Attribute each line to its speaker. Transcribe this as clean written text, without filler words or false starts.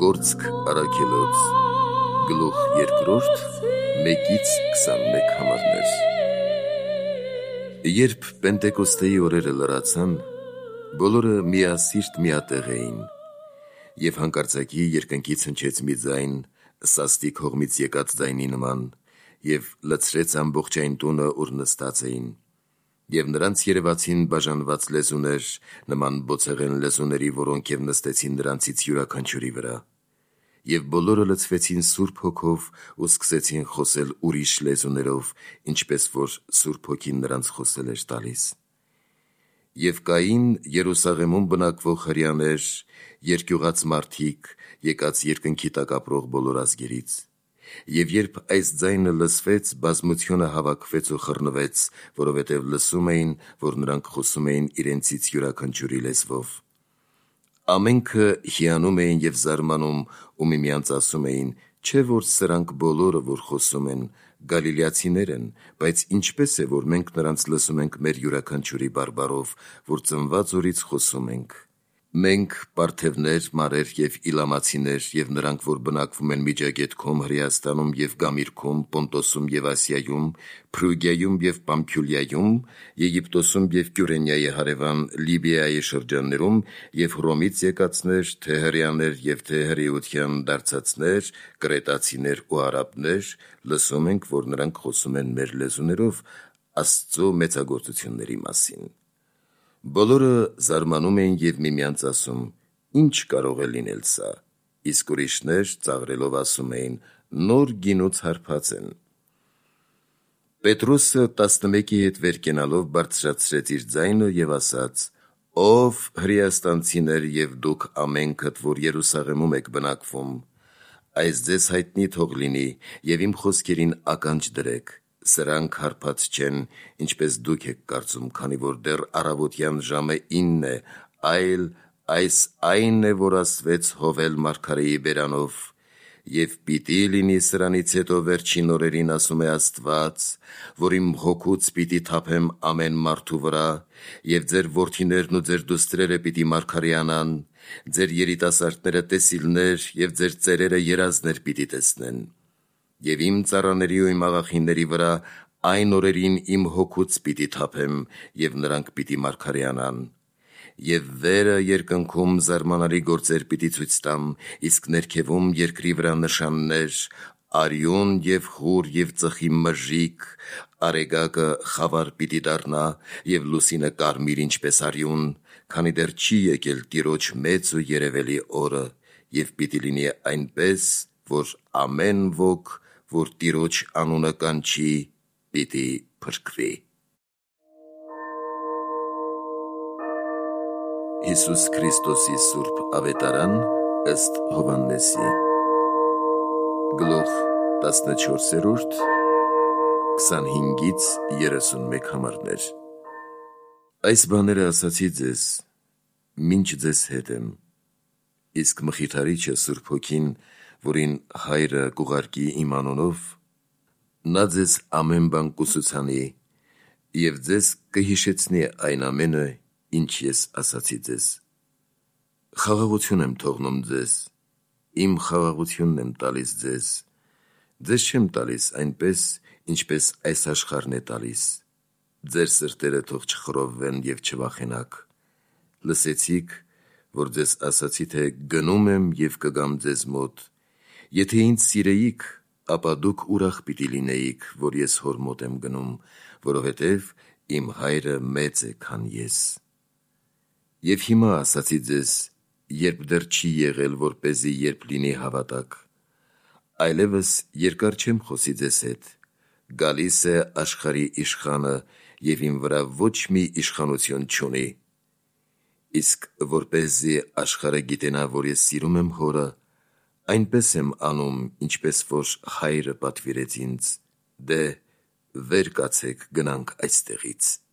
Speaker 1: Գործք առաքելոց գլուխ 2 1-ից 21 համարներ։ Երբ Պենտեկոստեի օրերը լրացան, բոլորը միասիրտ միատեղ էին, և հանկարծակի երկնքից հնչեց մի ձայն, սաստի կողմից եկած ձայնի նման, և լցրեց ամբողջային տունը, ուր նստած էին, և նրանց երևացին բաժանված լեզուներ, նման բոցեղեն լեզուների, որոնք և նստեցին նրանցից յուրաքանչյուրի վրա, և բոլորը լցվեցին Սուրբ Հոգով ու սկսեցին խոսել ուրիշ լեզուներով, ինչպես որ Սուրբ Հոգին նրանց խոսել էր տալիս։ Եվ կային Երուսաղեմում բնակվող հրեաներ, երկյուղած մարդիկ, եկած երկնքի տակ ապրող բոլոր ազգերից։ Եվ երբ այս ձայնը լսվեց, բազմությունը հավաքվեց ու խռնվեց, որովհետև լսում էին, որ նրանք խոսում էին իրենցից յուրաքանչյուրի լեզվով։ Ամենքը հիանում էին և զարմանում ու միմյանց ասում էին. «Չէ՞ որ սրանք բոլորը, որ խոսում են, գալիլեացիներ են, բայց ինչպես է, որ մենք նրանց լսում ենք մեր յուրաքանչյուրի բարբառով, որ ծնված օրից խոսում ենք։ Մենք պարթևներ, մարեր և իլամացիներ, և նրանք, որ բնակվում են Միջագետքում, Հրեաստանում և Գամիրքում, Պոնտոսում և Ասիայում, Փրուգիայում և Պամփիլիայում, Եգիպտոսում և Կյուրենիայի հարևան Լիբիայի շրջաններում, և Հռոմից եկածներ, թե հրեաներ և թե հրեության դարձածներ, կրետացիներ ու արաբներ, լսում ենք, որ նրանք խոսում են մեր լեզուներով Աստծո մեծագործությունների մասին»։ Բոլորը զարմանում էին և միմյանց ասում. «Ի՞նչ կարող է լինել սա»։ Իսկ ուրիշներ ծաղրելով ասում էին. «Նոր գինուց հարբած են»։ Պետրոսը 11-ի հետ վեր կենալով բարձրացրեց իր ձայնը և ասաց. «Ով հրեաստանցիներ և դուք ամենքդ, որ Երուսաղեմում եք բնակվում, այս ձեզ հայտնի թող լինի և իմ խոսքերին ականջ դրեք. սրանք հարբած չեն, ինչպես դուք եք կարծում, քանի որ դեռ առավոտյան ժամը 9 է, այլ այս այն է, որ ասվեց Հովել մարգարեի բերանով. «Եվ պիտի լինի սրանից հետո վերջին օրերին, ասում է Աստված, որ իմ հոգուց պիտի թափեմ ամեն մարդու վրա, և ձեր որդիներն ու ձեր դուստրերը պիտի մարգարեանան, ձեր երիտասարդները տեսիլներ, և ձեր ծերերը երազներ պիտի տեսնեն։ Եվ իմ ծառաների ու իմ աղախինների վրա այն օրերին իմ հոգուց պիտի թափեմ, և նրանք պիտի մարգարեանան։ Եվ վերը երկնքում զարմանալի գործեր պիտի ցույց տամ, իսկ ներքևում երկրի վրա նշաններ, արյուն և հուր և ծխի մրրիկ, արեգակը խավար պիտի դառնա, և լուսինը կարմիր ինչպես արյուն, քանի դեռ չի եկել Տիրոջ մեծ ու երևելի օրը, և պիտի լինի այնպես, որ ամեն ոք, որ Տիրոջ անունը կանչի, պիտի փրկվի»։ Հիսուս Քրիստոսի Սուրբ Ավետարան ըստ Հովհաննեսի գլուխ 14, 25-ից 31 համարներ։ Այս բաները ասացի ձեզ, մինչ ձեզ հետ եմ, իսկ Մխիթարիչը Սուրբ Հոգին, որին Հայրը կուղարկի իմ անունով, նա ձեզ ամեն բան կուսուցանի և ձեզ կհիշեցնի այն ամենը, ինչ ես ասացի ձեզ։ Խաղաղություն եմ թողնում ձեզ, իմ խաղաղությունն եմ տալիս ձեզ, ձեզ չեմ տալիս այնպես, ինչպես այս աշխարհն է տալիս։ Ձեր սրտերը թող չխռովվեն և չվախենաք։ Լսեցիք, որ ձեզ ասացի, թե գնում եմ և կգամ ձեզ մոտ։ Եթե ինձ սիրեիք, ապա դուք ուրախ պիտի լինեիք, որ ես հոր մոտ եմ գնում, որովհետև իմ Հայրը մեծ է, քան ես։ Եվ հիմա ասացի ձեզ, երբ դեռ չի եղել, որպեսզի երբ լինի հավատաք։ Այլևս երկար չեմ խոսի ձեզ հետ, գալիս է աշխարհի իշխանը, և իմ վրա ոչ մի իշխանություն չունի։ Իսկ որպեսզի աշխարհը գիտենա, որ ես սիրում եմ Հորը, այնպես եմ անում, ինչպես որ Հայրը պատվիրեց ինձ։ Դե, վեր կացեք, գնանք այստեղից։